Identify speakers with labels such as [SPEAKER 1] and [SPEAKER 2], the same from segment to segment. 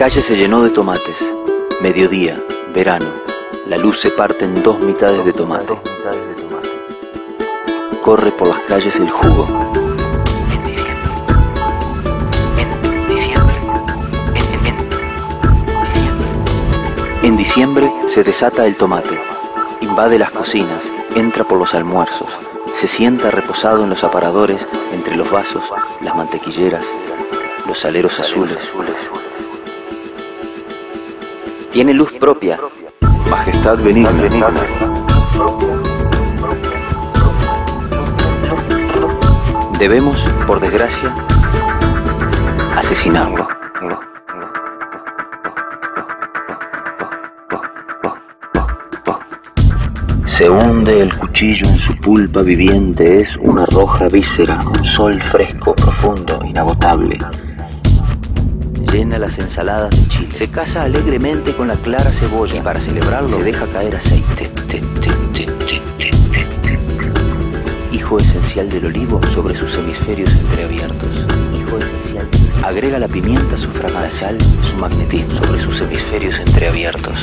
[SPEAKER 1] calle se llenó de tomates. Mediodía, verano. La luz se parte en dos mitades de tomate. Corre por las calles el jugo. En diciembre se desata el tomate. Invade las cocinas, entra por los almuerzos. Se sienta reposado en los aparadores, entre los vasos, las mantequilleras, los aleros azules. Tiene luz propia, majestad benigna. Debemos, por desgracia, asesinarlo. Se hunde el cuchillo en su pulpa viviente, es una roja víscera, un sol fresco, profundo, inagotable. Llena las ensaladas de chile. Se casa alegremente con la clara cebolla y para celebrarlo se deja caer aceite. Hijo esencial del olivo sobre sus hemisferios entreabiertos. Hijo esencial. Agrega la pimienta, su fragante, la sal, su magnetismo sobre sus hemisferios entreabiertos.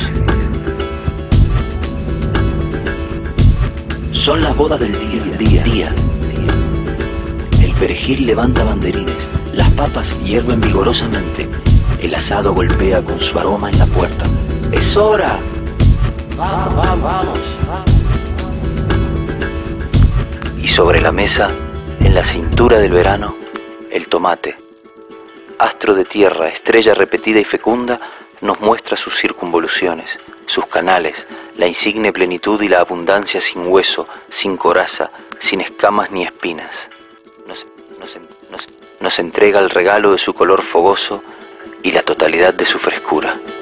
[SPEAKER 1] Son las bodas del día. El perejil levanta banderines, las papas hierven vigorosamente, el asado golpea con su aroma en la puerta. ¡Es hora! ¡Vamos! Y sobre la mesa, en la cintura del verano, el tomate. Astro de tierra, estrella repetida y fecunda, nos muestra sus circunvoluciones, sus canales, la insigne plenitud y la abundancia sin hueso, sin coraza, sin escamas ni espinas. Nos entrega el regalo de su color fogoso y la totalidad de su frescura.